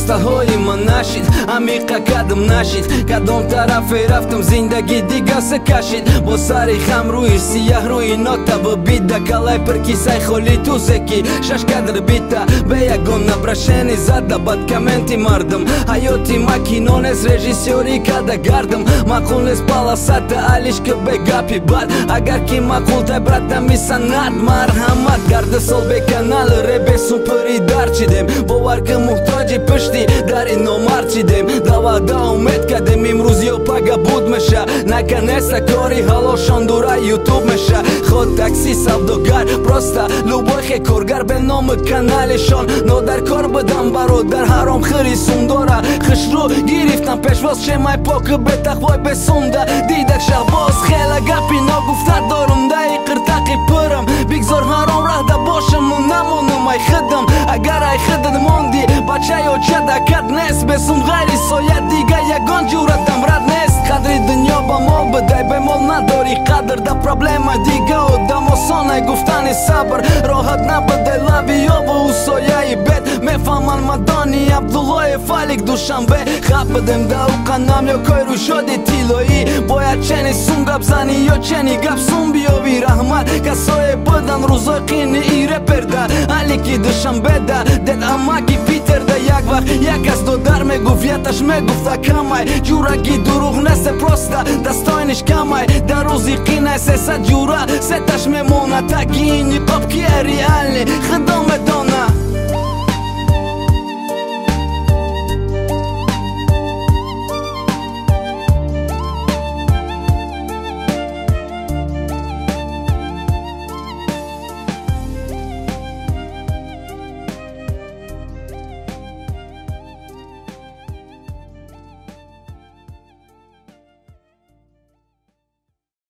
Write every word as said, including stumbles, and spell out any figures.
راسته‌های من نشید، عمیقا قدم نشید. کدام طرف رفتم زندگی دیگه سه کشید. با سری خم روی سیاه روی نوتا بیده کلای پر کیسای خالی تو سکی شش کدر بیته به یگون نبرشنی زده بد کمنتی مردم. حیاتی ماکینونس رژیسیوری کده گردم مقول نیست بالا سطح علیش که به گپی بد. اگر کی مقول تای براتم میسند مرحمت گرده سال به کانال رب سوپری در چیدیم. باور که محتاجی پشتی در این نمر چیدیم. دودا امید کدیم امروز یا پگه بود میشه. نکنسته کاری حالا شاندوره یوتیوب میشه. خود تاکسی سوداگر پروستا لوبای کارگر به نام کانالشان نادر کار بدم برادر حرام خریسون داره. خشرو گرفتم پیشواز شمای پاک به تقوای بسونده. دیدک شهباز خیلی گپی نگفته دارم دای قرتقی پرم. بگذار حرام رهده باشم و نمونم ای خدم. اگر ای خدت موندی بچه یا چه دکت نیست بسون غیری سایت دیگه یگان جورتم رد نیست. قدر دنیا با مال بدای به مال نداری قدر ده پرابلم دیگه و دم آسانه گفتن صبر راحت نبده لبی یا و او سایه بد میفهمن مدانی عبدالله فالک دوشنبه خب بدم ده او قنم یا کای رو شدی تیلایی. باید چنی سون گب زنی یا چنی گب سون بیاوی رحمت کسای بدن روزای قینی ایره پرده علی کی دوشنبه ده دد اماکی پیتر ده یک وقت یک از دو در میگفت یتش میگفت کمای جورگی دروغ نسته پروستا دستاینش کمای در روزی قینه سه ست جوره ستش میمونه تاکی اینی پاپ که ریالی خد